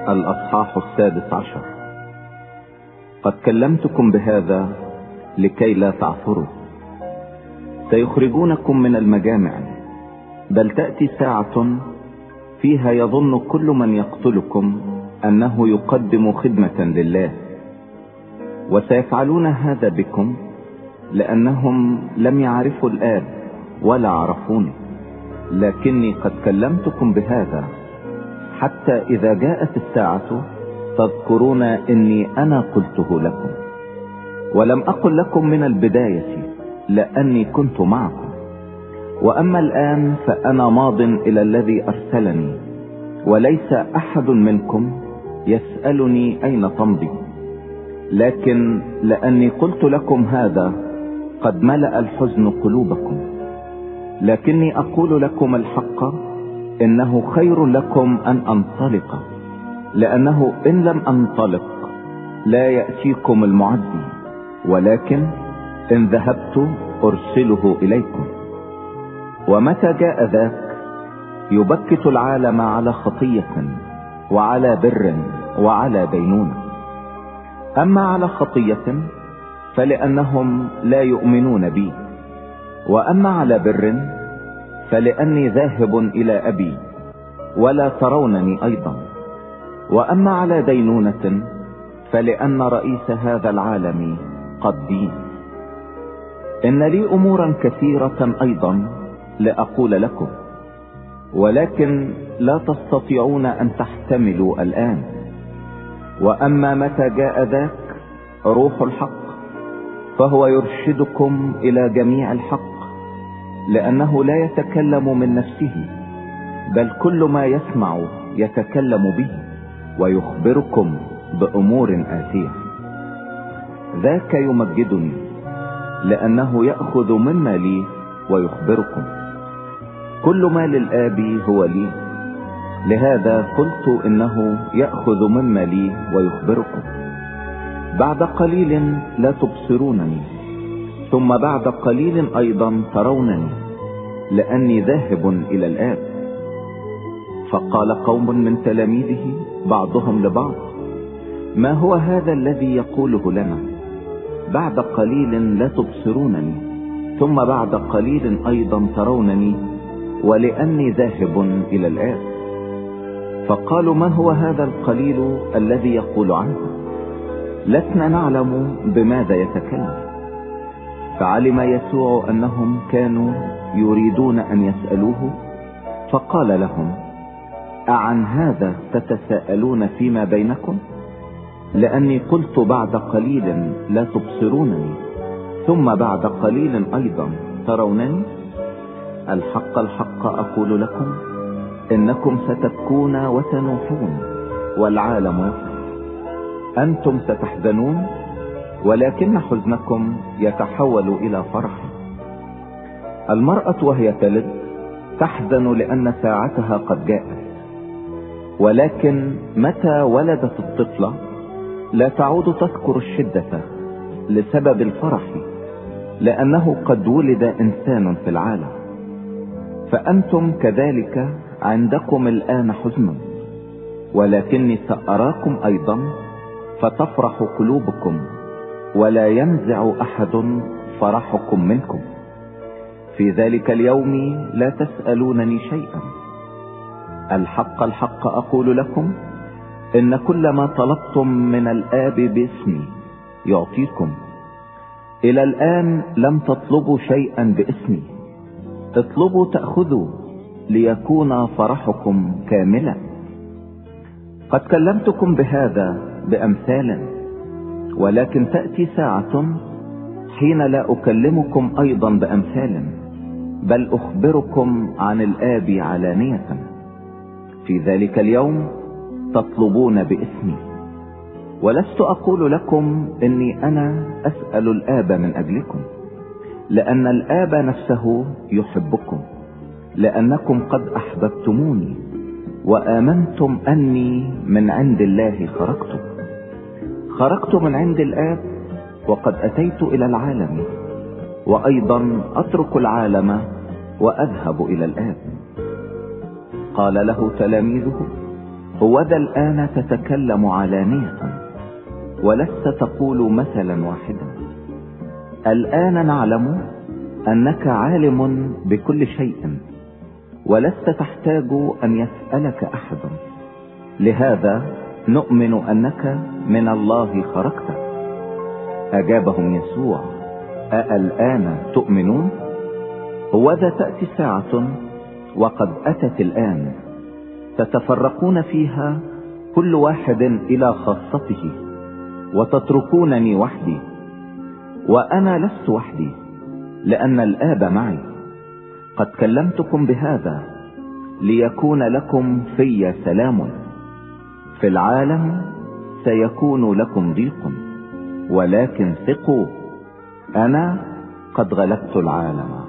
الأصحاح 16. قد كلمتكم بهذا لكي لا تعثروا. سيخرجونكم من المجامع، بل تأتي ساعة فيها يظن كل من يقتلكم أنه يقدم خدمة لله، وسيفعلون هذا بكم لأنهم لم يعرفوا الآب ولا عرفوني. لكني قد كلمتكم بهذا حتى إذا جاءت الساعة تذكرون إني أنا قلته لكم. ولم أقل لكم من البداية لأني كنت معكم. وأما الآن فأنا ماض إلى الذي أرسلني، وليس أحد منكم يسألني أين تمضي. لكن لأني قلت لكم هذا قد ملأ الحزن قلوبكم. لكني أقول لكم الحق، إنه خير لكم أن أنطلق، لأنه إن لم أنطلق لا يأتيكم المعزي، ولكن إن ذهبت أرسله إليكم. ومتى جاء ذاك يبكت العالم على خطية وعلى بر وعلى دينونة. أما على خطية فلأنهم لا يؤمنون بي، وأما على بر فلأني ذاهب إلى أبي ولا ترونني أيضا. وأما على دينونة فلأن رئيس هذا العالم قد دين. إن لي أمورا كثيرة أيضا لأقول لكم، ولكن لا تستطيعون أن تحتملوا الآن. وأما متى جاء ذاك روح الحق فهو يرشدكم إلى جميع الحق، لأنه لا يتكلم من نفسه، بل كل ما يسمع يتكلم به، ويخبركم بأمور آتية. ذاك يمجدني لأنه يأخذ مما لي ويخبركم. كل ما للآب هو لي، لهذا قلت إنه يأخذ مما لي ويخبركم. بعد قليل لا تبصرونني، ثم بعد قليل أيضا ترونني، لأني ذاهب إلى الآب. فقال قوم من تلاميذه بعضهم لبعض: ما هو هذا الذي يقوله لنا؟ بعد قليل لا تبصرونني، ثم بعد قليل أيضا ترونني، ولأني ذاهب إلى الآب. فقالوا: ما هو هذا القليل الذي يقول عنه؟ لسنا نعلم بماذا يتكلم. فعلم يسوع أنهم كانوا يريدون أن يسألوه، فقال لهم: أعن هذا تتساءلون فيما بينكم؟ لأني قلت بعد قليل لا تبصرونني، ثم بعد قليل أيضا ترونني. الحق الحق أقول لكم، إنكم ستبكون وتنوحون والعالم يفرح. أنتم ستحزنون، ولكن حزنكم يتحول إلى فرح. المرأة وهي تلد تحزن لأن ساعتها قد جاءت، ولكن متى ولدت الطفلة لا تعود تذكر الشدة لسبب الفرح، لأنه قد ولد إنسان في العالم. فأنتم كذلك عندكم الآن حزن، ولكني سأراكم أيضا فتفرح قلوبكم، ولا ينزع أحد فرحكم منكم. في ذلك اليوم لا تسألونني شيئا. الحق الحق أقول لكم، إن كل ما طلبتم من الآب باسمي يعطيكم. إلى الآن لم تطلبوا شيئا باسمي، اطلبوا تأخذوا ليكون فرحكم كاملا. قد كلمتكم بهذا بأمثال، ولكن تأتي ساعة حين لا أكلمكم أيضا بأمثال، بل أخبركم عن الآب علانية. في ذلك اليوم تطلبون باسمي. ولست أقول لكم إني أنا أسأل الآب من أجلكم، لأن الآب نفسه يحبكم، لأنكم قد أحببتموني وآمنتم أني من عند الله خرجت من عند الآب، وقد أتيت إلى العالم، وأيضا أترك العالم وأذهب إلى الآب. قال له تلاميذه: هوذا الآن تتكلم علانية ولست تقول مثلا واحدا. الآن نعلم أنك عالم بكل شيء ولست تحتاج أن يسألك أحد، لهذا نؤمن أنك من الله خرجت. أجابهم يسوع: ألآن تؤمنون؟ هوذا تأتي ساعة وقد أتت الآن تتفرقون فيها كل واحد إلى خاصته وتتركونني وحدي، وأنا لست وحدي لأن الآب معي. قد كلمتكم بهذا ليكون لكم في سلام. في العالم سيكون لكم ضيق، ولكن ثقوا، أنا قد غلبت العالم.